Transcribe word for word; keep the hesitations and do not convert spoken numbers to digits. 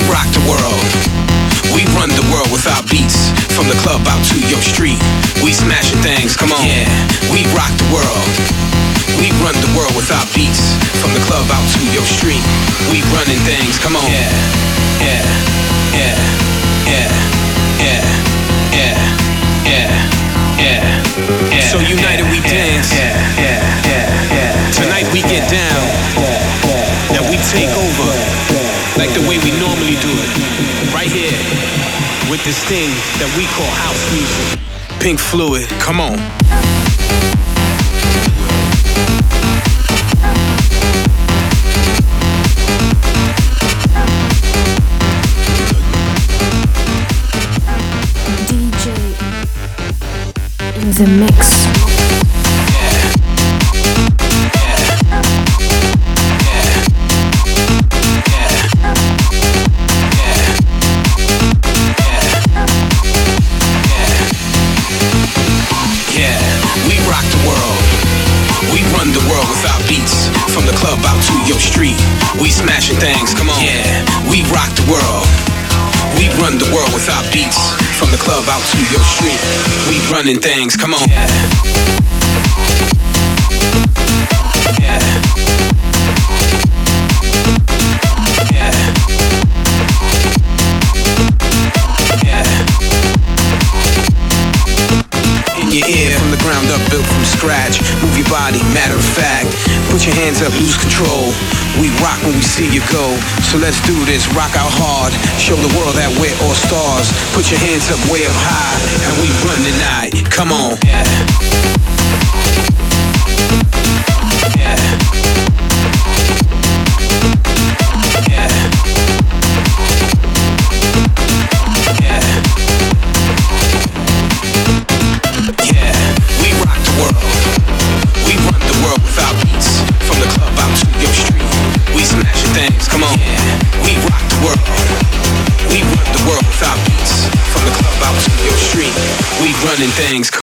rock the world. We run the world without beats. From the club out to your street, we smashing things, come on. Yeah, we rock the world. We run the world without beats. From the club out to your street, we running things, come on. Yeah, yeah, yeah, yeah, yeah, yeah, yeah, yeah, yeah. So united we dance. Yeah, yeah, yeah, yeah. Tonight we get down. Now we take over like the way we normally do it. Right here with this thing that we call house music. Pink Fluid, come on. D J in the mix. From the club out to your street, we smashing things, come on. Yeah, we rock the world. We run the world without beats. From the club out to your street, we running things, come on. Yeah. Yeah. Yeah. Yeah. In your ear, from the ground up, built from scratch. Move your body, matter of fact. Put your hands up, lose control. We rock when we see you go. So let's do this, rock out hard. Show the world that we're all stars. Put your hands up way up high, and we run tonight. Come on. Yeah. Yeah. Yeah. Yeah. Yeah. We rock the world. We run the world without beats. From the club out to your street, we smashing things, come on. Yeah, we rock the world. We run the world without beats. From the club out to your street, we running things.